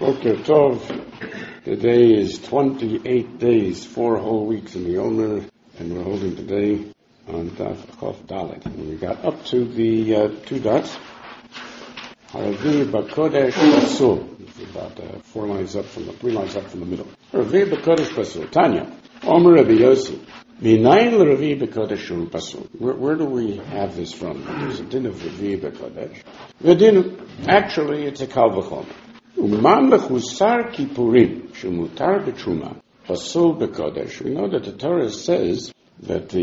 Boker Tov. Today is 28 days, 4 whole weeks in the Omer, and we're holding today on Daf Chof Dalet. And we got up to the 2 dots. Haravi B'Kodesh Pasul. It's about 3 lines up from the middle. Haravi B'Kodesh Pasul. Tanya. Omer Rabbi Yossi. Minayin l'Ravi B'Kodesh Pasul. Where do we have this from? There's a din of Ravi B'Kodesh. The din, actually, it's a Kal V'chomer. Uman l'chusar kippurim shemutar b'truma pasul b'kodesh. We know that the Torah says that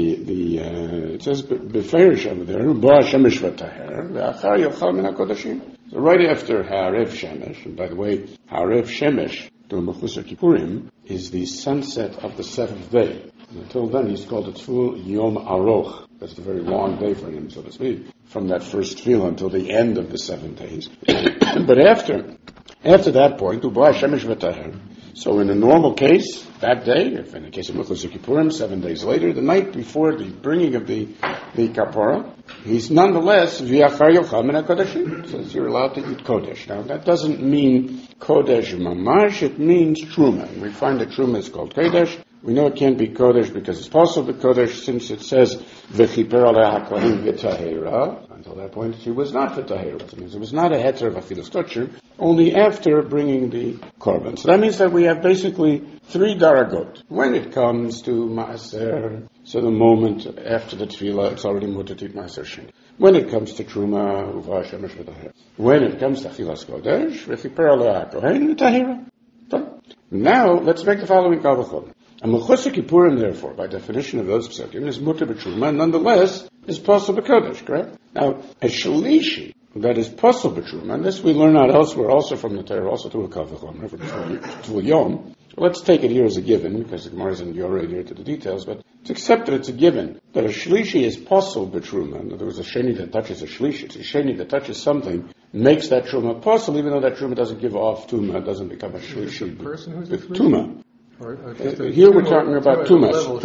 it says b'ferish over there bo shemesh v'taher ve'achar yochal min hakodashim. So right after Ha'arev Shemesh, and by the way, Ha'arev Shemesh during Mechusar Kippurim is the sunset of the 7th day. And until then, he's called a Tful Yom Aroch. That's a very long day for him, so to speak, from that first tefillah until the end of the 7 days. But after that point, Uba Shemesh v'taher. So in a normal case, that day, if in the case of Mechusar Kippurim, 7 days later, the night before the bringing of the kapara, he's nonetheless v'achar yochal min hakodashim. Says you're allowed to eat kodesh. Now that doesn't mean kodesh mamash. It means truma. And we find that truma is called kodesh. We know it can't be kodesh because it's possible kodesh since it says v'chiper alei hakohen v'tahera. Until that point, she was not v'tahera. That means it was not a heter of afilas kosher, only after bringing the korban. So that means that we have basically 3 daragot. When it comes to maaser, so the moment after the tefillah, it's already mutar to eat maaser sheni. When it comes to truma, uva shemesh v'tahera. When it comes to afilas kodesh, v'chiper alei hakohen v'tahera. Now, let's make the following kal v'chomer. A Mechusar Kippurim, therefore, by definition of those psukim, is mutar b'truma, nonetheless, is pasul b'kodesh, correct? Now, a shlishi, that is pasul b'truma, and this we learn out elsewhere, also from the Torah, also through a kal v'chomer, from Tful Yom. Let's take it here as a given, because the Gemara isn't already here to the details, but it's accepted it's a given, that a shlishi is pasul b'truma. In other words, a sheni that touches a shlishi, it's a sheni that touches something, makes that truma pasul, even though that truma doesn't give off tuma, it doesn't become a shlishi. The person who's with tuma. Here we're talking about tumash.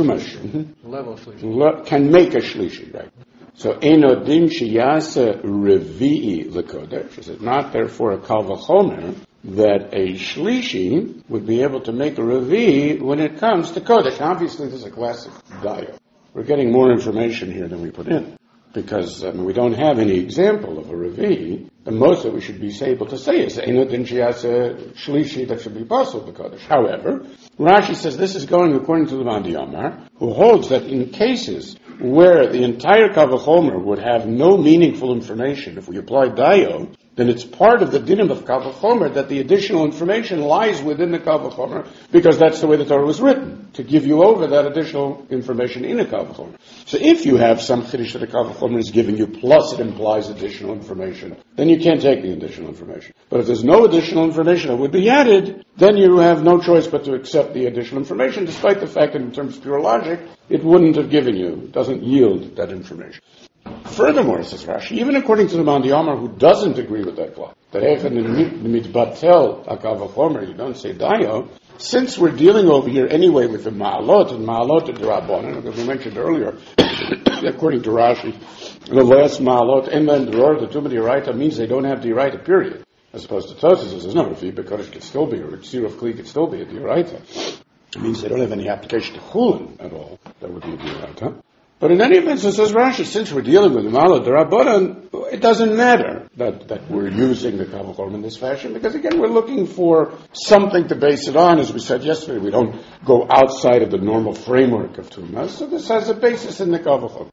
Can make a shlishi, right? So, enodim sheyasa revi'i lekodesh. Is it not therefore a kal v'chomer that a shlishi would be able to make a revi'i when it comes to kodesh? Now, obviously, this is a classic dial. We're getting more information here than we put in, because we don't have any example of a revi'i. The most that we should be able to say is enodim sheyasa shlishi that should be pasul b'kodesh. However, Rashi says this is going according to the Mandi Amar, who holds that in cases where the entire kal v'chomer would have no meaningful information, if we apply dayo, then it's part of the dinim of kal v'chomer that the additional information lies within the kal v'chomer, because that's the way the Torah was written, to give you over that additional information in a kal v'chomer. So if you have some chiddush that a kal v'chomer is giving you, plus it implies additional information, then you can't take the additional information. But if there's no additional information that would be added, then you have no choice but to accept the additional information, despite the fact that in terms of pure logic, it wouldn't have given you, it doesn't yield that information. Furthermore, says Rashi, even according to the Mandi Amar, who doesn't agree with that law, that even in mitbatel akal v'chomer, you don't say dayo, since we're dealing over here anyway with the ma'alot, and ma'alot of the rabbanon, as we mentioned earlier, according to Rashi, the last ma'alot, and then the tumah d'oraita means they don't have d'oraita, period. As opposed to Tosfos says, no, Revi B'Kodesh could still be, or Tzir of Kli could still be a d'oraita. It means they don't have any application to chulin at all. That would be a d'oraita. But in any event, so says Rashi, since we're dealing with the ma'alot d'Rabbanan, it doesn't matter that we're using the kal v'chomer in this fashion, because again, we're looking for something to base it on. As we said yesterday, we don't go outside of the normal framework of Tumah, so this has a basis in the kal v'chomer.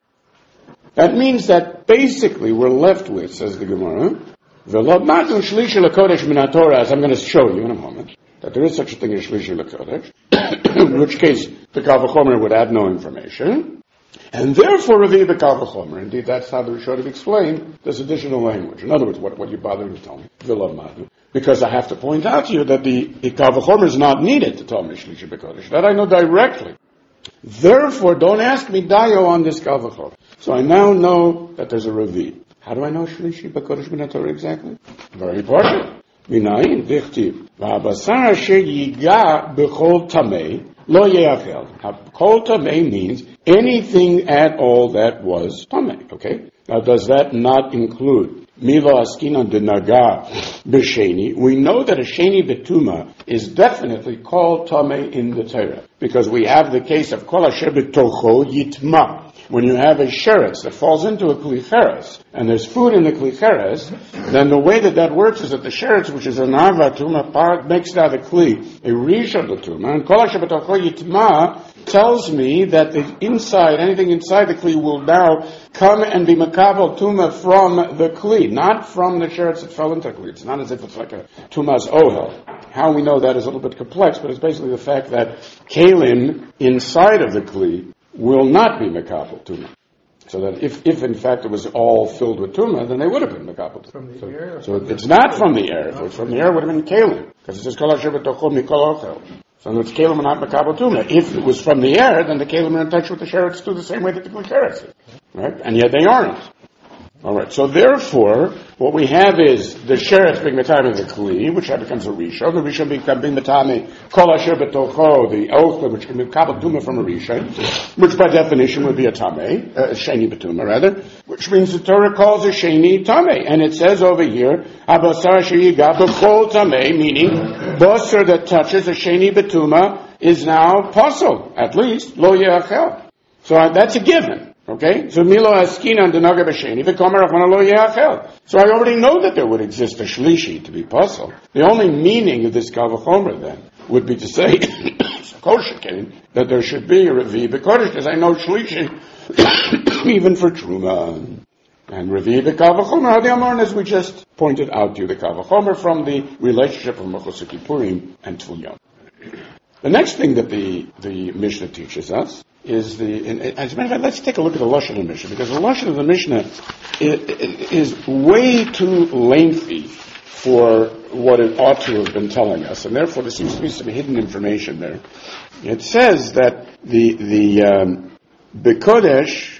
That means that basically we're left with, says the Gemara, V'lo shlishi l'kodesh min haTorah, as I'm going to show you in a moment, that there is such a thing as shlishi l'kodesh, in which case the kal v'chomer would add no information, and therefore revi the kal v'chomer. Indeed, that's how the Rishonim explain this additional language. In other words, what you're bothering to tell me, v'lo madu, because I have to point out to you that the kal v'chomer is not needed to tell me shlishi l'kodesh. That I know directly. Therefore, don't ask me dayo on this kal v'chomer. So I now know that there's a revi. How do I know shlishi b'kodesh min haTorah exactly? Very important. Minayin dichtiv v'habasar asher yiga b'chol tamei lo yeachel. Kol tamei means anything at all that was tamei. Okay. Now, does that not include Milo askinan de naga b'sheni. We know that a sheni betuma is definitely called tamei in the Torah, because we have the case of kol asher b'tocho yitma. When you have a sheretz that falls into a klicheres, and there's food in the klicheres, then the way that works is that the sheretz, which is an ava tuma, makes out a kli, a risha b'tuma, and kol asher b'tocho yitma tells me that the inside, anything inside the kli will now come and be makabel tuma from the kli, not from the sheretz that fell into the kli. It's not as if it's like a tumas ohel. How we know that is a little bit complex, but it's basically the fact that kalim inside of the kli will not be makabel tuma. So that if in fact it was all filled with tuma, then they would have been makabel tuma. So it's not from the air. If it was from the air, it would have been kalim, because it says kol asher b'tocho mikol ochel. So it's kalim and not makabel tuma. If it was from the air, then the kalim are in touch with the sheretz too, the same way that the sheretz is. Right? And yet they aren't. Alright, so therefore, what we have is the sheretz being metame the kli, which becomes a rishon. The rishon being metame kol asher b'tocho, the ochel, which can be kabel tuma from a rishon, which by definition would be a tame, sheni betuma rather, which means the Torah calls a sheni tame, and it says over here, abasar asher yiga b'chol tame, meaning basar that touches a sheni betuma is now pasul, at least lo yeachel. So that's a given. Okay? So Milo Askinan Denaga B'Sheni V'Komer Achmana Lo Yeachel. So I already know that there would exist a Shlishi to be puzzled. The only meaning of this Kal V'Chomer then would be to say that there should be a Revi B'Kodesh, because I know Shlishi even for Truma. And Revi B'Kal V'Chomer Hadi Amorn, as we just pointed out to you, the Kal V'Chomer from the relationship of Mechusar Kippurim and Tvul Yom. The next thing that the Mishnah teaches us is as a matter of fact, let's take a look at the Lashon of the Mishnah, because the Lashon of the Mishnah is way too lengthy for what it ought to have been telling us, and therefore there seems to be some hidden information there. It says that the B'Kodesh,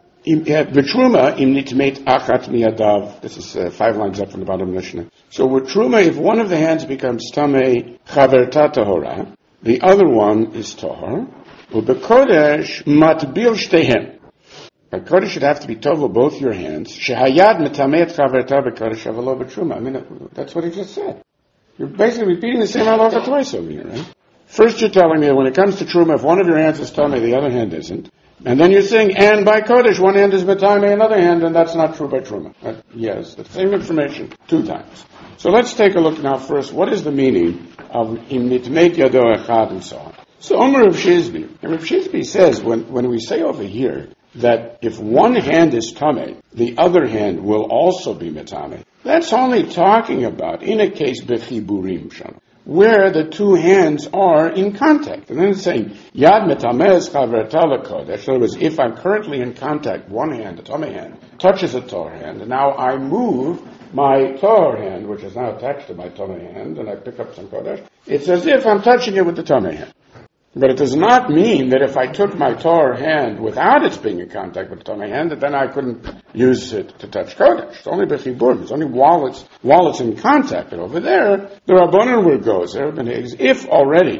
V'Truma im nitmeit achat miyadav. This is 5 lines up from the bottom of the Mishnah. So with Truma, if one of the hands becomes tamei chaverta tahora, the other one is tahor. U'b'Kodesh matbil shtehem. A Kodesh should have to be tov both your hands. Shehayad metameet chaverta b'Kodesh avalo b'Truma. I mean, that's what he just said. You're basically repeating the same halacha twice over here, right? First you're telling me that when it comes to Truma, if one of your hands is tamei, the other hand isn't. And then you're saying, and by Kodesh, one hand is metame, another hand, and that's not true by Truma. Yes, the same information 2 times. So let's take a look now first. What is the meaning of im nitmeit yado echad and so on? So Omer Rav Shizbi, and Rav Shizbi says, when we say over here that if one hand is tamei, the other hand will also be metame, that's only talking about in a case bechiburim shana, where the 2 hands are in contact. And then it's saying, Yad metamez chaverta l'kodesh. In other words, if I'm currently in contact, one hand, the tamei hand, touches a Torah hand, and now I move my Torah hand, which is now attached to my tamei hand, and I pick up some kodesh, it's as if I'm touching it with the tamei hand. But it does not mean that if I took my Torah hand without it being in contact with the tamei hand, that then I couldn't use it to touch kodesh. It's only bechiburim. It's only while it's in contact. And over there, the Rabbanan word goes there. If already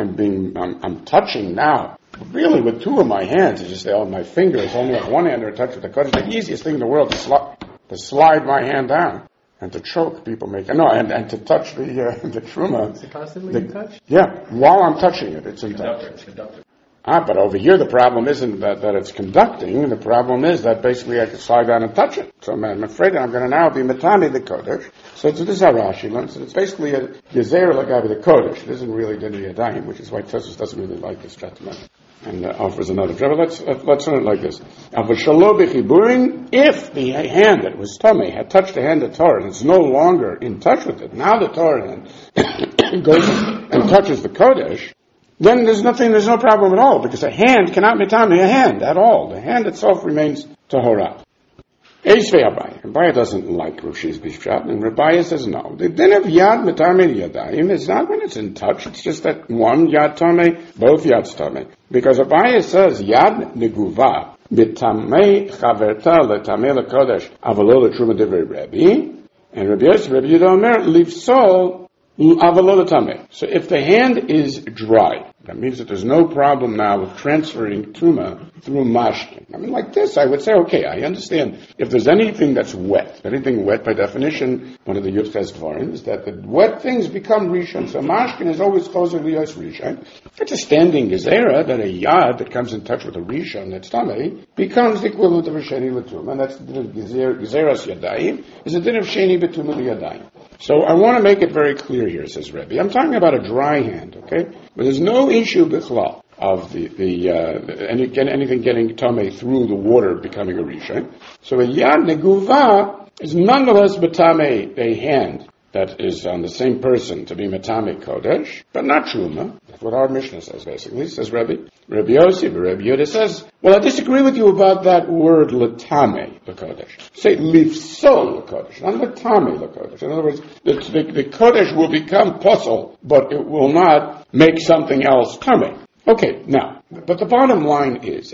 I'm touching now, really with 2 of my hands, it's just my fingers only have one hand are touched with the kodesh. The easiest thing in the world to slide my hand down. And to choke, people make and to touch the truma. Is it constantly in touch? Yeah, while I'm touching it, it's in touch. It's conductive. But over here the problem isn't that it's conducting. The problem is that basically I can slide down and touch it. So I'm afraid that I'm going to now be metame the kodesh. So this is how Rashi learns. It's basically a gezer l'gabe the kodesh. It isn't really dinei yadayim, which is why Tosfos doesn't really like this statement. And offers another. But let's learn it like this. If the hand that was tamei had touched the hand of Torah and it's no longer in touch with it, now the Torah hand goes and touches the kodesh, then there's no problem at all, because a hand cannot metame a hand at all. The hand itself remains tahora. Eisvei Abaye. Abaye doesn't like Rav Shizbi's shot, and Abaye says no. The din of yad metame yadayim is not when it's in touch. It's just that one yad tamei, both yads tamei. Because Abaye says yad neguva b'tamei chaverta letamei lekodesh avalo letruma divrei Rebbe, and Rabbi Yehuda Omer lifsol avalo letamei. So if the hand is dry, That means that there's no problem now with transferring Tuma through Mashkin. I mean, like this, I would say, okay, I understand. If there's anything that's wet, anything wet, by definition, one of the Yuftes Dvarim is that the wet things become Rishon. So Mashkin is always closer to Yos Rishon. It's a standing Gezerah that a Yad that comes in touch with a Rishon, that's Tamei, becomes the equivalent of a Sheni L'Tuma. And that's the Gezerah's Yadayim, is a din of Sheni B'Tuma L'Yadayim. So I want to make it very clear here, says Rebbe. I'm talking about a dry hand, okay? But there's no issue b'chlal of anything getting tamei through the water becoming a rishon. So a yad neguva is nonetheless b'tamei, a hand that is on the same person to be matame kodesh, but not truma. That's what our Mishnah says, basically, says Rebbe. Rebbe Yossi, but Rebbe Yehuda says, well, I disagree with you about that word latame l'kodesh. Say lifsol l'kodesh, not latame l'kodesh. In other words, the kodesh will become posel, but it will not make something else tame. Okay, now, but the bottom line is,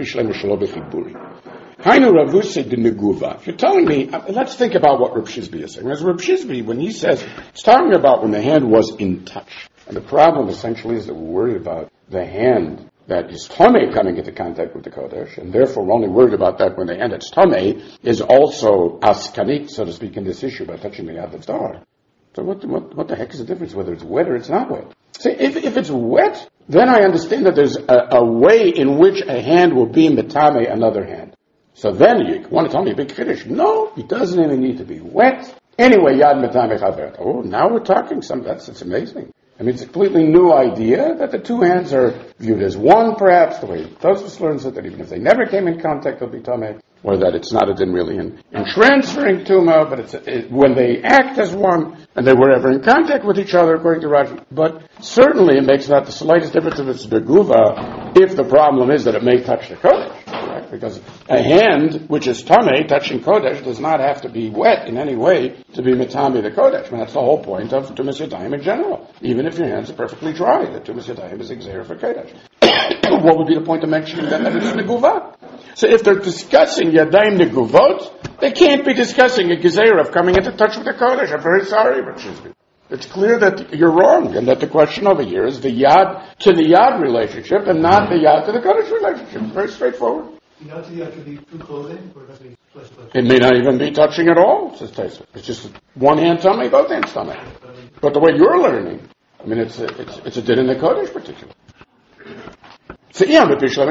Hainu Ravuse de Neguva. If you're telling me, let's think about what Reb Shizbi is saying. As Reb Shizbi, when he says, it's talking about when the hand was in touch. And the problem essentially is that we're worried about the hand that is Tomei coming into contact with the Kodesh, and therefore we're only worried about that when the hand that's Tomei is also askanit, so to speak, in this issue by touching the Yad Dar. So what the heck is the difference whether it's wet or it's not wet? See, if it's wet, then I understand that there's a way in which a hand will be metame another hand. So then you want to tell me a big kiddush. No, it doesn't even need to be wet. Anyway, yad metame chaver. Oh, now we're talking it's amazing. I mean, it's a completely new idea that the two hands are viewed as one, perhaps, the way Tosfos learns it, that even if they never came in contact, they'll be tameh, or that it's not a din really in transferring tuma, but when they act as one, and they were ever in contact with each other, according to Rashi. But certainly it makes not the slightest difference if it's beguva, if the problem is that it may touch the kodesh, right? Because a hand, which is tameh, touching kodesh, does not have to be wet in any way to be metame the kodesh. I mean, that's the whole point of tumas yadayim in general. Even if your hands are perfectly dry, the tumas yadayim is exer for kodesh. What would be the point of mentioning that it's neguva? So if they're discussing yadayim neguvot, they can't be discussing a gezer of coming into touch with the kodesh. I'm very sorry, but it's clear that you're wrong, and that the question over here is the yad to the yad relationship, and not the yad to the kodesh relationship. Very straightforward. Yad to yad could be through clothing, or does it be flesh? It may not even be touching at all, says Taisa. It's just one hand tummy, both hands tummy. But the way you're learning, I mean, it's a din in the kodesh particularly. So, if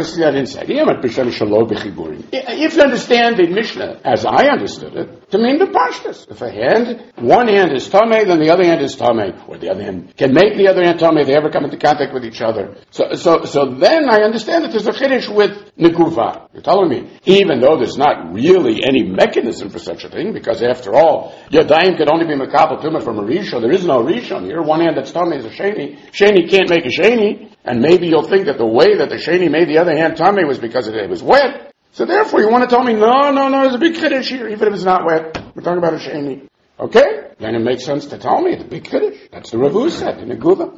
you understand the Mishnah, as I understood it, to mean the pashtus. If one hand is tamei, then the other hand is tamei, or the other hand can make the other hand tamei, they ever come into contact with each other. So then I understand that there's a chiddush with neguva. You're telling me, even though there's not really any mechanism for such a thing, because after all, yadayim could only be makabel tumah from a rishon. There is no rishon here. One hand that's tamei is a sheni. Sheni can't make a sheni. And maybe you'll think that the way that the sheni made the other hand tummy was because it was wet. So therefore you want to tell me, no, there's a big kiddush here, even if it's not wet. We're talking about a sheni. Okay? Then it makes sense to tell me it's a big kiddush. That's the Ravu said in the Guva.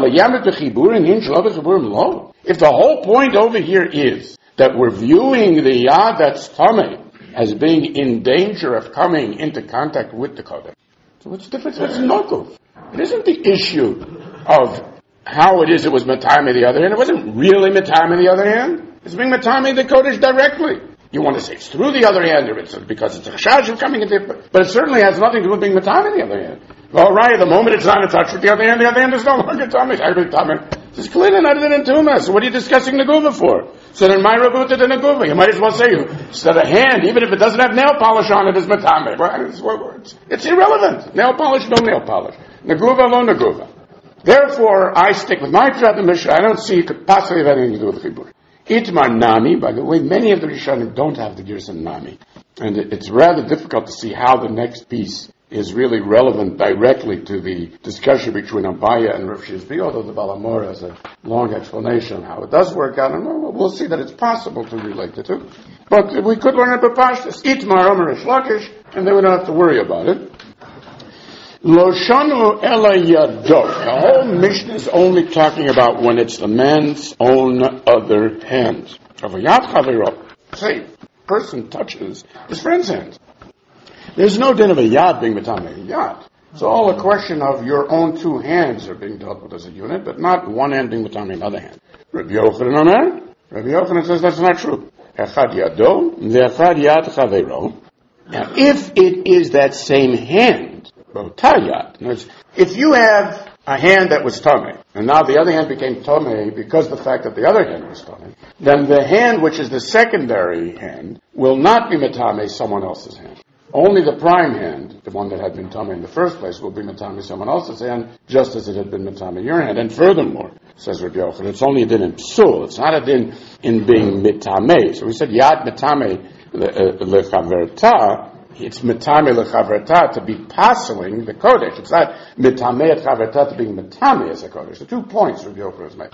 If the whole point over here is that we're viewing the yad that's tummy as being in danger of coming into contact with the kodesh. So what's the difference? What's nokuv? It isn't the issue of how it is it was matame the other hand. It wasn't really matame the other hand. It's being matame the kodesh directly. You want to say it's through the other hand, or it's because it's a chashash of coming into it, but it certainly has nothing to do with being matame the other hand. All right, the moment it's not in touch with the other hand is no longer tummy. It's clear not in tumah. So what are you discussing neguva for? So then my rebuta to neguva. You might as well say instead of hand, even if it doesn't have nail polish on it, is matame. Right? It's irrelevant. Nail polish, no nail polish. Neguva, no neguva. Therefore, I stick with my pshat and Mishnah. I don't see it could possibly have anything to do with chibur. Itmar nami, by the way, many of the Rishonim don't have the girsan nami. And it's rather difficult to see how the next piece is really relevant directly to the discussion between Abaya and Rav Shizbi, although the Balamor has a long explanation on how it does work out, and we'll see that it's possible to relate the two. But we could learn it by Pashtus. Itmar Omer Rish Lakish, and then we don't have to worry about it. Lo shanu ela yadok. The whole Mishnah is only talking about when it's the man's own other hand. Say, person touches his friend's hand. There's no din of a yad being matame yad. It's all a question of your own two hands are being dealt with as a unit, but not one hand being matame another hand. Rabbi Yochanan says that's not true. Echad yado, ve'echad yad chaveiro. Now, if it is that same hand, botayad, if you have a hand that was tame, and now the other hand became tame because of the fact that the other hand was tame, then the hand which is the secondary hand will not be matame someone else's hand. Only the prime hand, the one that had been tame in the first place, will be matame someone else's hand, just as it had been matame your hand. And furthermore, says Rabbi Yochanan, it's only a din in psul, it's not a din in being mitame. So we said yad mitame lechaverta, it's mitame lechaverta to be passeling the kodesh. It's not mitame et chaverta to being mitame as a kodesh. The 2 points Rabbi Yochanan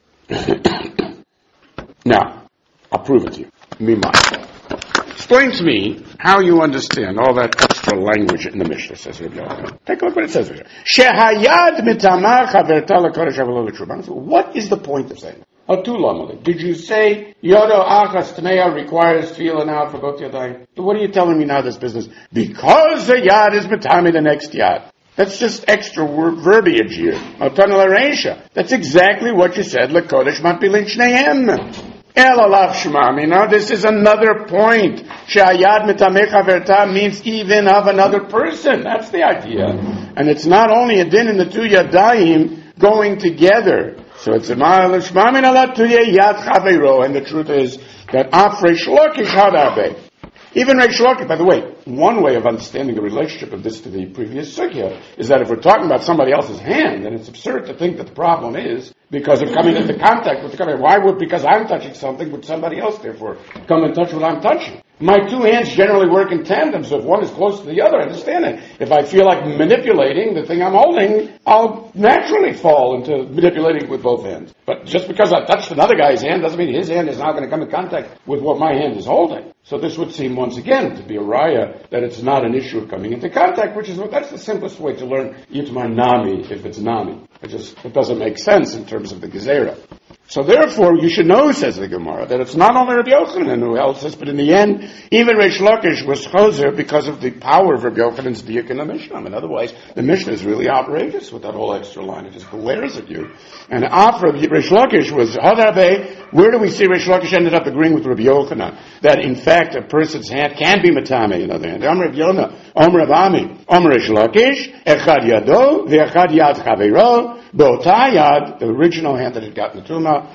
has made. Now, I'll prove it to you. Mimai. Explain to me how you understand all that extra language in the Mishnah, says Rabbi Yochanan. Take a look what it says here. Shehayad mitama chaverta lekodesh avelo l'truba. What is the point of saying that? Did you say yodo achas tmeya requires tefillah now for both yadayim? What are you telling me now this business? Because the yad is mitame the next yad. That's just extra verbiage here. That's exactly what you said. Lekodesh matbilin shneim. Now this is another point. Shayad mitameh chaverta means even of another person. That's the idea. And it's not only a din in the two yadayim going together. So it's a ma'alishmamin ala tuye yad chaveiro. And the truth is that af Reish Lakish hadabe. Even Reish Lakish, by the way, one way of understanding the relationship of this to the previous sugya is that if we're talking about somebody else's hand, then it's absurd to think that the problem is because of coming into contact with the codesh. Why would, because I'm touching something, would somebody else therefore come and touch what I'm touching? My two hands generally work in tandem, so if one is close to the other, I understand it. If I feel like manipulating the thing I'm holding, I'll naturally fall into manipulating with both hands. But just because I touched another guy's hand doesn't mean his hand is now going to come in contact with what my hand is holding. So this would seem once again to be a raya that it's not an issue of coming into contact, that's the simplest way to learn Yitmar Nami if it's Nami. It doesn't make sense in terms of the Gezerah. So therefore, you should know, says the Gemara, that it's not only Rabbi Yochanan who held this, but in the end, even Reish Lakish was choser because of the power of Rabbi Yochanan's diuk in the Mishnah. I mean, otherwise, the Mishnah is really outrageous with that whole extra line. It just glares at you. And after Reish Lakish was Hadabe, where do we see Reish Lakish ended up agreeing with Rabbi Yochanan? That in fact, a person's hand can be matame in other hand. Amr Rabbi Yonah, Amr Rav Ami, Amr Reish Lakish, Echad Yado, Ve'echad Yad Chaveiro, Botayad, the original hand that had gotten the Tuma,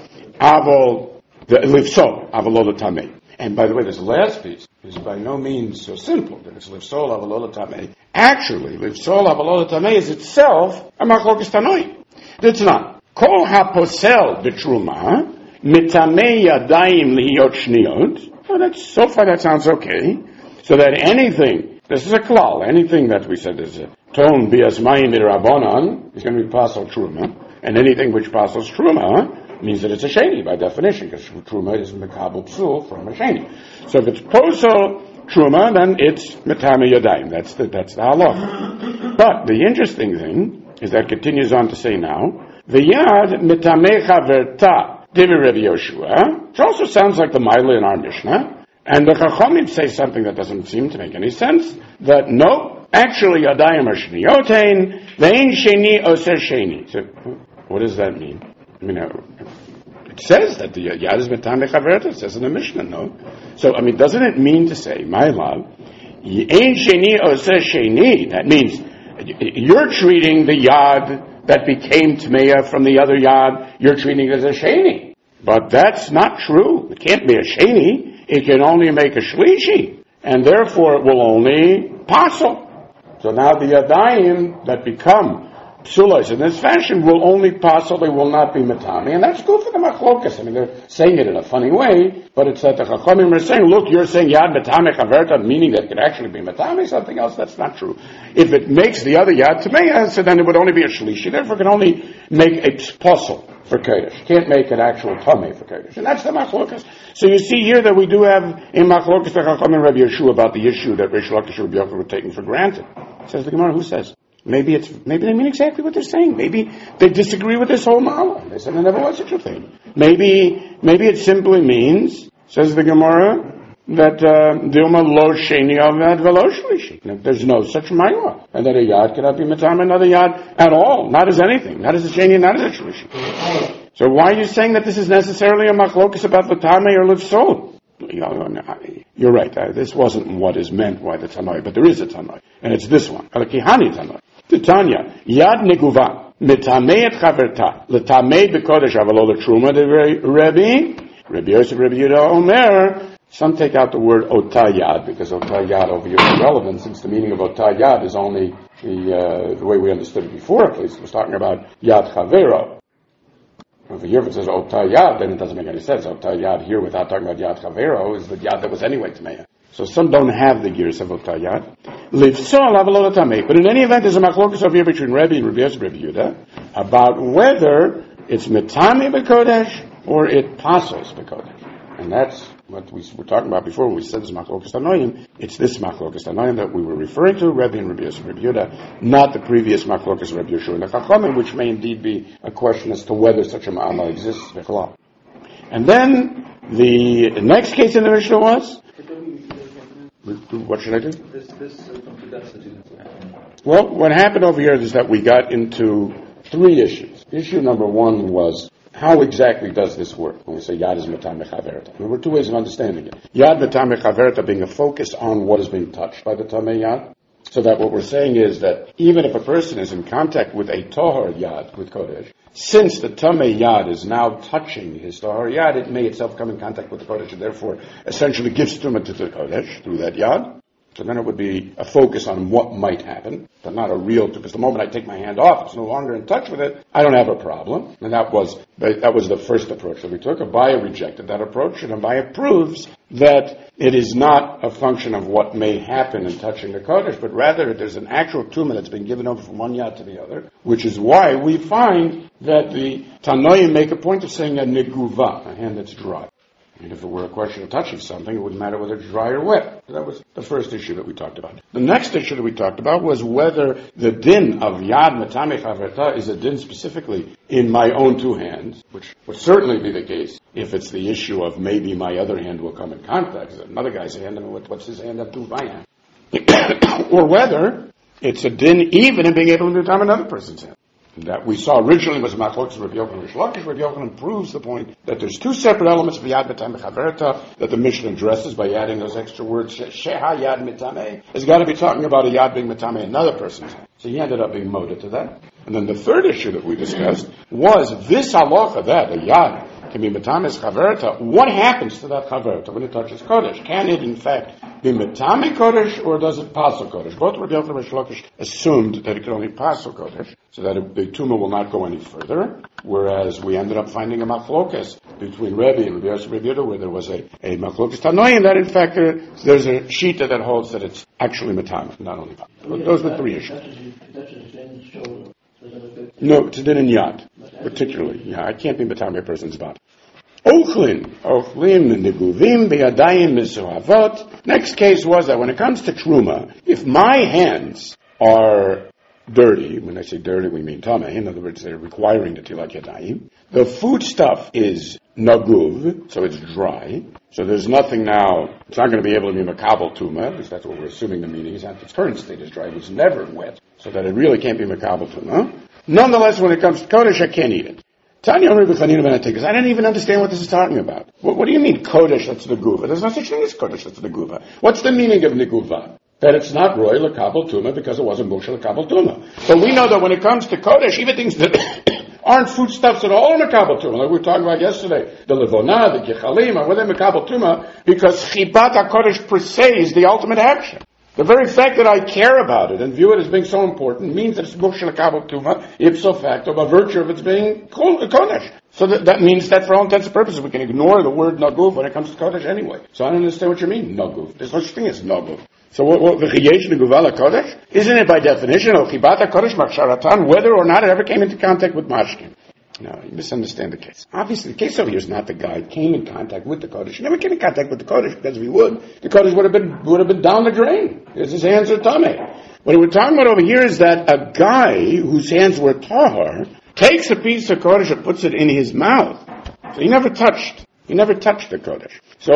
Avol, the Livsol, Avolol Tameh. And by the way, this last piece is by no means so simple, that it's Livsol, Avolol Tameh. Actually, Livsol, Avolol Tameh is itself a Machlokas Tanoi. It's not. Kol HaPosel B'Truma, Mitameh Yadayim Lihiyot Shniot. Oh, so far that sounds okay. So that anything, this is a klal, anything that we said is a Ton biasmayim rabbanan is going to be pasal truma, and anything which pasals truma means that it's a sheni by definition, because truma is mekabel psul from a sheni. So if it's posal truma, then it's metame yadayim. That's the halach. But the interesting thing is that continues on to say now the yad metame chaverta divi Rabbi Yoshua, which also sounds like the Maila in our Mishnah. And the Chachamim say something that doesn't seem to make any sense, that no, actually yadayim are shniotein, ve'in sheni oser sheni. So, what does that mean? I mean, it says that the yad is metame chaverta, it says in the Mishnah, no? So, doesn't it mean to say, my love, ve'in sheni oser sheni, that means you're treating the yad that became tmeya from the other yad, you're treating it as a sheni. But that's not true. It can't be a sheni. It can only make a shlishi, and therefore it will only pasel. So now the yadayim that become psulos in this fashion will only pasel, they will not be matami, and that's good for the machlokas. They're saying it in a funny way, but it's that the chachamim are saying, look, you're saying yad matame chaverta, meaning that it could actually be matame, something else, that's not true. If it makes the other yad tameya, so then it would only be a shlishi, therefore it can only make a pasel for Kodesh. Can't make an actual Tameh for Kodesh. And that's the Machlokas. So you see here that we do have in Machlokas the Chacham and Rabbi Yeshua about the issue that Reish Lakish and Rabbi Yochanan were taken for granted. Says the Gemara, who says? Maybe they mean exactly what they're saying. Maybe they disagree with this whole model. They said there never was such a thing. Maybe it simply means, says the Gemara, that Dilma lo sheni avad velo shlishi. There's no such ma'ila, and that a yad cannot be matame another yad at all, not as anything, not as a sheni, not as a shlishi. So why are you saying that this is necessarily a machlokus about latame or livsol? You're right. This wasn't what is meant by the Tanoi, but there is a Tanoi, and it's this one. Alakihani Tanoi. Titania yad neguva mitameet chaverta letameet bekodesh avalo letruma de Rabbi Yosef Rabbi Yehuda Omer. Some take out the word otayad because otayad over here is relevant since the meaning of otayad is only the way we understood it before. At least it was talking about yad chavero. Over here, if it says otayad, then it doesn't make any sense. Otayad here, without talking about yad chavero, is the yad that was anyway tameya. So some don't have the gears of otayad. Livsol avalol tamei. But in any event, there's a machlokus over here between Rabbi and Rabbi Yosef Rabbi Yehuda about whether it's metame bekodesh or it pasos bekodesh. And that's what we were talking about before when we said this machlokas tanoim. It's this machlokas tanoim that we were referring to, Rabbi and Rabbi Yosef Rabbi Yehuda, not the previous machlokas Rabbi Yeshua and the Chachamim, which may indeed be a question as to whether such a ma'amah exists. And then the next case in the Mishnah was? What should I do? Well, what happened over here is that we got into three issues. Issue number one was, how exactly does this work when we say yad is metame chaverta? There were two ways of understanding it. Yad metame chaverta being a focus on what is being touched by the tamei yad. So that what we're saying is that even if a person is in contact with a tohar yad, with kodesh, since the tamei yad is now touching his tohar yad, it may itself come in contact with the kodesh and therefore essentially gives tumah to the kodesh through that yad. So then it would be a focus on what might happen, but not a real, because the moment I take my hand off, it's no longer in touch with it, I don't have a problem. And that was the first approach that we took. Abaya rejected that approach, and Abaya proves that it is not a function of what may happen in touching the kodesh, but rather there's an actual tumah that's been given over from one yad to the other, which is why we find that the Tanoim make a point of saying a neguva, a hand that's dry. And if it were a question of touching something, it wouldn't matter whether it's dry or wet. So that was the first issue that we talked about. The next issue that we talked about was whether the din of yad metame chaverta is a din specifically in my own two hands, which would certainly be the case if it's the issue of maybe my other hand will come in contact. Another guy's hand, and what's his hand up to my hand? Or whether it's a din even in being able to do time another person's hand. That we saw originally was machlokas Rabbi Yochanan and Rish Lakish. Rabbi Yochanan proves the point that there's two separate elements of yad metame chaverta that the Mishnah addresses by adding those extra words. Sheha yad metame has got to be talking about a yad being metame another person's hand. So he ended up being moded to that. And then the third issue that we discussed was this halacha that a yad can be metames chaverta. What happens to that chaverta when it touches kodesh? Can it in fact be metame kodesh or does it paso kodesh? Both Rabbi Yochanan and Rish Lakish assumed that it could only paso kodesh, so that the tumah will not go any further. Whereas we ended up finding a machlokas between Rebbe and Rabbi Yosef Rabbi Yehuda, where there was a machlokas tanoim that in fact there's a shita that holds that it's actually metame, not only paso. Those were three issues. No, it's a din in yad, particularly. Yeah, I can't be metame a person's body. Ochlin neguvim beyadayim mizuhavot. Next case was that when it comes to truma, if my hands are dirty, when I say dirty we mean tameh, in other words they're requiring the tilat yadayim, the food stuff is naguv, so it's dry, so there's nothing now, it's not going to be able to be makabel tuma, at least that's what we're assuming the meaning is, its current state is dry, it was never wet, so that it really can't be makabel tuma. Nonetheless, when it comes to kodesh, I can't eat it. Tanya Rabbi Chanina ben Atik, I didn't even understand what this is talking about. What do you mean kodesh that's neguva? There's no such thing as kodesh that's neguva. What's the meaning of neguva? That it's not roy l'kabel tuma because it wasn't bushel l'kabel tuma. But we know that when it comes to kodesh, even things that aren't foodstuffs at all in makabel tuma, like we were talking about yesterday, the levona, the gechalim, are within makabel tuma because chibat HaKodesh per se is the ultimate action. The very fact that I care about it and view it as being so important means that it's bushel l'kabel tuma ipso facto by virtue of its being kodesh. So that means that for all intents and purposes we can ignore the word naguv when it comes to kodesh anyway. So I don't understand what you mean, naguv. There's no such thing as naguv. So what the chiyesh neguva kodesh? Isn't it by definition of chibata kodesh machsharatan whether or not it ever came into contact with mashkin? No, you misunderstand the case. Obviously, the case over here is not the guy came in contact with the kodesh. He never came in contact with the kodesh because if he would, the kodesh would have been down the drain because his hands are tameh. What we're talking about over here is that a guy whose hands were tahar takes a piece of kodesh and puts it in his mouth. So he never touched He never touched the Kodesh. So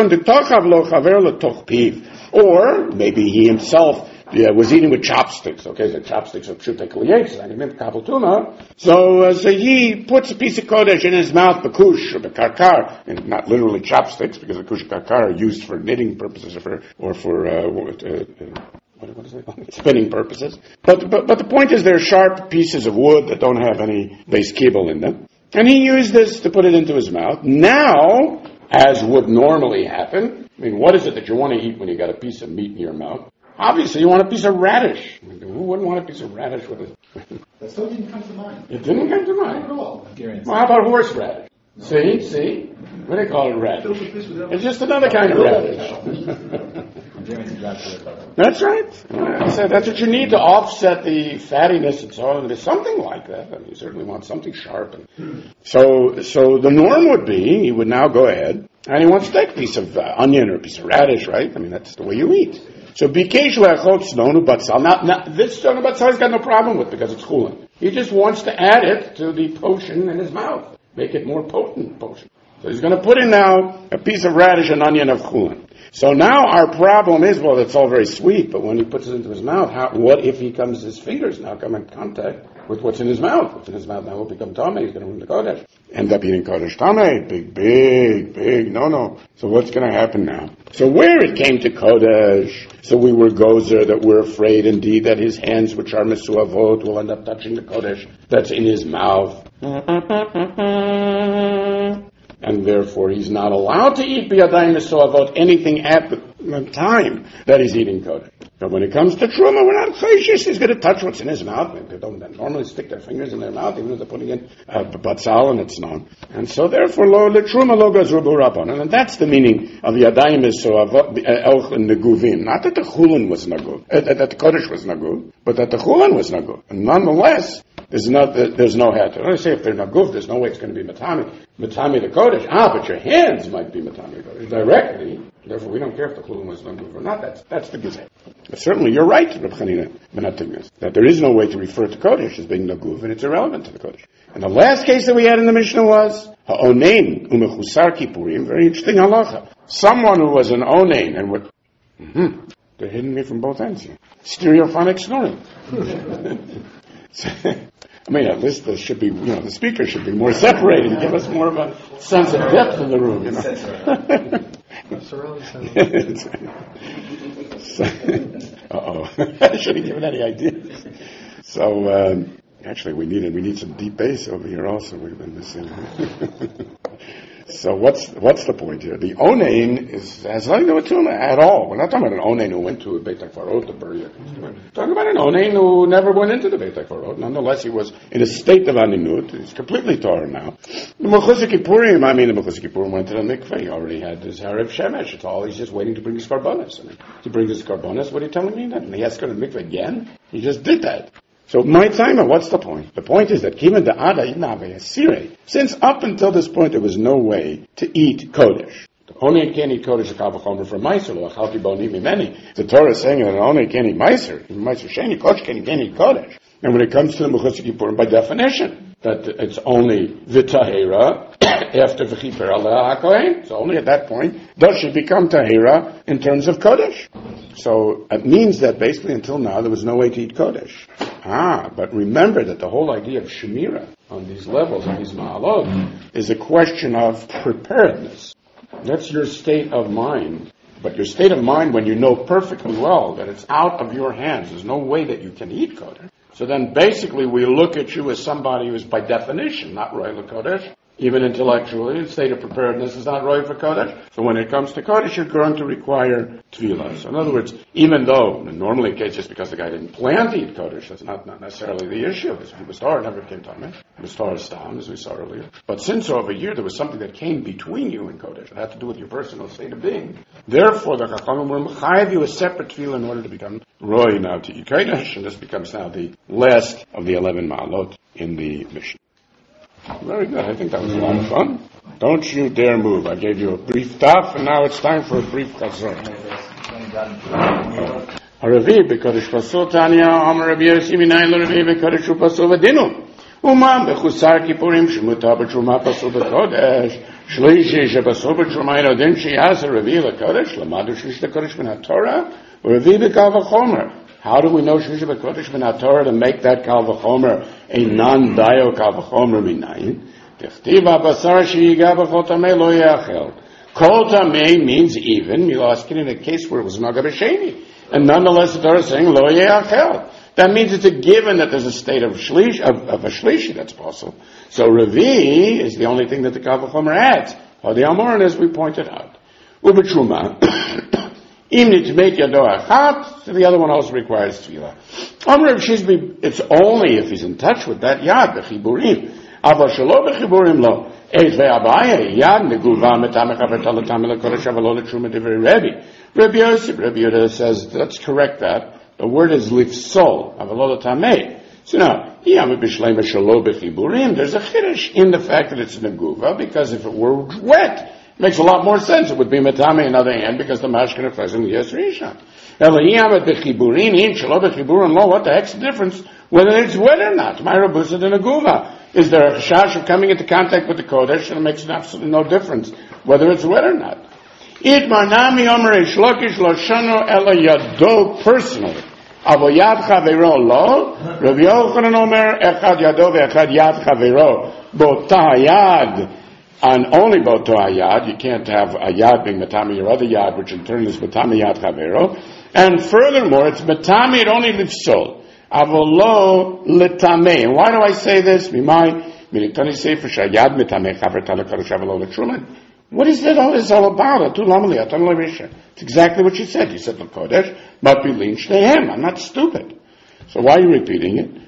or maybe he himself was eating with chopsticks. Okay, the chopsticks of Pshutek Liyetz, and he meant Kabel Tuma. So he puts a piece of Kodesh in his mouth, Bekush, or Bekarkar, and not literally chopsticks, because the Kush and Karkar are used for knitting purposes or for what is it? Spinning purposes. But the point is they're sharp pieces of wood that don't have any base kibble in them. And he used this to put it into his mouth. Now, as would normally happen, I mean, what is it that you want to eat when you got a piece of meat in your mouth? Obviously, you want a piece of radish. I mean, who wouldn't want a piece of radish with it? That still didn't come to mind. It didn't come to mind. Not at all. Well, how about horseradish? See? What do they call it, radish? It's just another kind of radish. That's right. So that's what you need to offset the fattiness and so on. There's something like that. I mean, you certainly want something sharp. So the norm would be, he would now go ahead, and he wants to take a piece of onion or a piece of radish, right? I mean, that's the way you eat. So bikesh le'achot snonu batzal. Now this snonu batzal he's got no problem with because it's chulin. He just wants to add it to the potion in his mouth, make it more potent potion. So he's going to put in now a piece of radish and onion of chulin. So now our problem is, well, it's all very sweet, but when he puts it into his mouth, what if his fingers now come in contact with what's in his mouth? What's in his mouth now will become tamei. He's going to ruin the kodesh. End up eating kodesh tamei. Big, no. So what's going to happen now? So where it came to kodesh, so we were gozer that we're afraid indeed that his hands, which are mesuavot, will end up touching the kodesh that's in his mouth. And therefore he's not allowed to eat biyadayim mesuavot anything at the time that he's eating kodesh. But when it comes to truma, we're not chayshish. He's going to touch what's in his mouth. They don't normally stick their fingers in their mouth, even if they're putting in batzal and it's known. And so therefore, the truma lo gazrubu rabbanon. And that's the meaning of yadayim mesuavot elch neguvim. Not that the chulin was naguv, that the kodesh was naguv, but that the chulin was naguv. And nonetheless, there's no heter. I say if they're naguv, there's no way it's going to be matami the kodesh. But your hands might be matami the kodesh directly. Therefore, we don't care if the chulin was naguv or not. That's the gizeh. But certainly, you're right, Reb Chanina Benatignas, that there is no way to refer to kodesh as being naguv, and it's irrelevant to the kodesh. And the last case that we had in the Mishnah was ha'onein umechusar kippurim. Very interesting halacha. Someone who was an onein and would. They're hitting me from both ends here. Stereophonic snoring. I mean, at least there should be, the speaker should be more separated to give us more of a sense of depth in the room, I shouldn't give it any ideas. So, actually, we need some deep bass over here also. We've been missing. So what's the point here? The onein has nothing to do with tuna at all. We're not talking about an onein who went to a Beit HaKfarot to bury it. We're talking about an onein who never went into the Beit HaKfarot. Nonetheless, he was in a state of aninut. He's completely Torah now. The Mechusar Kippurim went to the mikveh. He already had his Harav Shemesh. It's all. He's just waiting to bring his karbonos. To bring his karbonos, what are you telling me? That he has to go to the mikveh again? He just did that. So, my timer, what's the point? The point is that since up until this point there was no way to eat kodesh. The only can't eat kodesh akabachomer from meiser. The Torah is saying that only can't eat meiser. Meiser sheni kodesh can't eat kodesh. And when it comes to the Mechusar Kippurim, by definition, that it's only v'tahera after v'chiper aleh hakohen. So only at that point does she become tahera in terms of kodesh. So it means that basically until now there was no way to eat kodesh. But remember that the whole idea of shemira on these levels, on these ma'alot, is a question of preparedness. That's your state of mind. But your state of mind when you know perfectly well that it's out of your hands, there's no way that you can eat kodesh. So then basically we look at you as somebody who is by definition not roy l'kodesh. Even intellectually, the state of preparedness is not roy for kodesh. So when it comes to kodesh, you're going to require tefillah. So in other words, even though normally the case just because the guy didn't plan to eat kodesh, that's not necessarily the issue. Because Bastar never came to me. Bastar is stam, as we saw earlier. But since over here there was something that came between you and kodesh, it had to do with your personal state of being. Therefore, the Chachamim were mechayev you a separate tefillah in order to become roy now to eat kodesh, and this becomes now the last of the 11 ma'alot in the Mishnah. Very good. I think that was a lot of fun. Don't you dare move. I gave you a brief daf, and now it's time for a brief chazor. Haravi b'kodesh pasul Tanya Amar Rabbi Yossi Minayin l'Ravi b'kodesh u'pasul v'dinu Umam b'chusar kippurim shemutar b'truma pasul b'kodesh Shlishi shebasober trumayno din sheyasa revi l'kodesh lamadu shlish l'kodesh min haTorah revi b'kal v'chomer. How do we know shlish l'kodesh min haTorah to make that kal v'chomer a non-dio kal v'chomer minayin? Tichtiv ha'basar sheyiga b'chol tamei lo yachel. Kol tamei means even. You'll ask it in a case where it was naga b'sheni, and nonetheless the Torah is saying lo yachel. That means it's a given that there's a state of shlish, of a shlishi that's possible. So revi is the only thing that the kal v'chomer adds. Or the amorin, as we pointed out. Ubetruma, even to make yado achat, so the other one also requires tefillah. Amr Rav Shizbi, it's only if he's in touch with that yad bechiburim. Aval shelo bechiburim lo. Eid ve'abaya yad neguva metamech averta l'tameh l'kodesh avalo l'truma deveri Rebbe. Rebbe Yosef, Rebbe Yehuda says, let's correct that. The word is lifsol, avalol tamei. So now, there's a chiddush in the fact that it's neguva, because if it were wet, it makes a lot more sense. It would be metame on the other hand, because the mashkin present yes rishon. What the heck's the difference whether it's wet or not? My rabusa de neguva. Is there a chash of coming into contact with the kodesh, and it makes absolutely no difference whether it's wet or not? Itmarnami Omer Shlokish Loshano Ela Yado personally. Avoyad Chavero Lo. Rabbi Yochanan Omer Echad Yado ve'Echad Yad Chavero. Bota Yad. And only Bota Yad. You can't have a Yad being Matami your other Yad, which in turn is Matami Yad Chavero. And furthermore, it's Matami, it only Lifsol. Avolo Litame. And why do I say this? Mimai Militani Sefer Shayad Mitame Chaverta L'Kodesh Avolo L'Truman. What is that all about? It's exactly what you said. You said the Kodesh must be lynched to him. I'm not stupid. So why are you repeating it?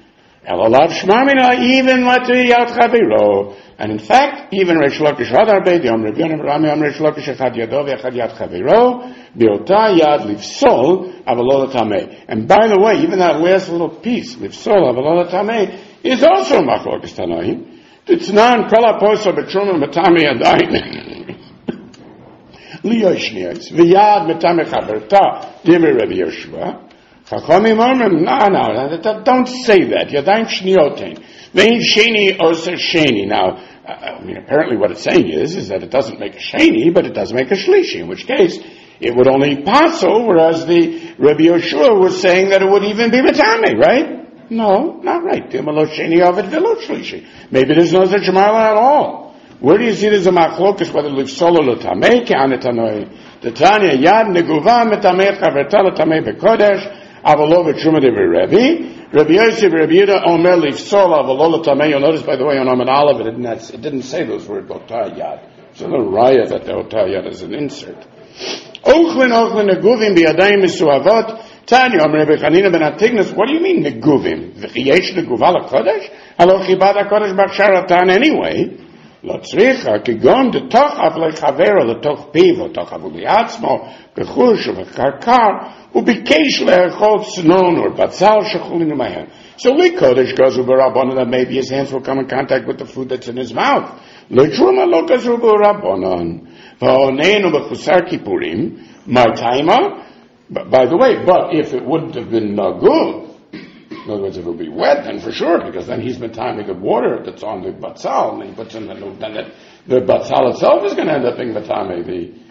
And in fact, even Reish Lakish Hadarbe, the Amr Rabbeinu Rami Amr Reish Lakish Echad Yado ve'Echad Yad Chavero, Be'ota Yad Lifsol Avalol Tamei. And by the way, even that last little piece, Lifsol Avalol Tamei, is also Machlokes Tanaim. It's non kol aposo betruma matami yadayim. Liyoshnios v'yad matami chaverta divrei Rabbi Yoshua. Chachamim omrim no, don't say that. Yadayim shniotein vein sheni oser sheni. Now, apparently what it's saying is that it doesn't make a sheni, but it does make a shlishi. In which case, it would only paso, whereas the Rabbi Yoshua was saying that it would even be matami, right? No, not right. Maybe there's no such mala at all. Where do you see there's a machlokas whether lifsolo l'tamei ke'anetanoi? The Tanya yad neguva metamei chaverta l'tamei bekodesh avolo v'truma devei Rebbe. Rabbi Yosef, Rabbi Yehuda omer lifsol avolo l'tamei. You'll notice, by the way, on Amid Aleph, it didn't say those words otah yad. It's in the raya that the otah yad is an insert. Ochlin neguvim biyadayim misuavot. Tanya, Rabbi Chanina ben Atignas, what do you mean neguvim? V'chiyesh neguva l'kodesh? Halo chibad HaKodesh b'chsharatan anyway. Lo tzricha, kigon detoch avlei chavero letoch pivo, toch avu bi'atzmo, b'chush u'b'karkar, u'bikesh le'echol tznon or batzal shechulinu mahem. So l'kodesh goes u'b'rabbonon that maybe his hands will come in contact with the food that's in his mouth. L'truma lo goes u'b'rabbonon. V'oneinu b'chusar kippurim, martaima. By the way, but if it wouldn't have been good, in other words, if it would be wet, then for sure, because then he's been timing the water that's on the batzal, and he puts in then the batzal itself is going to end up being matame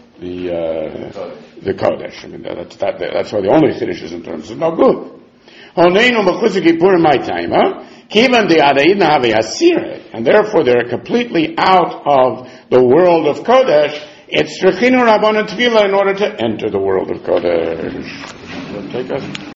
the kodesh. I mean, that's why the only chiddush is in terms of no good. And therefore they're completely out of the world of kodesh. It's Rechinu Rabbanan Tefillah in order to enter the world of Kodesh. Take us.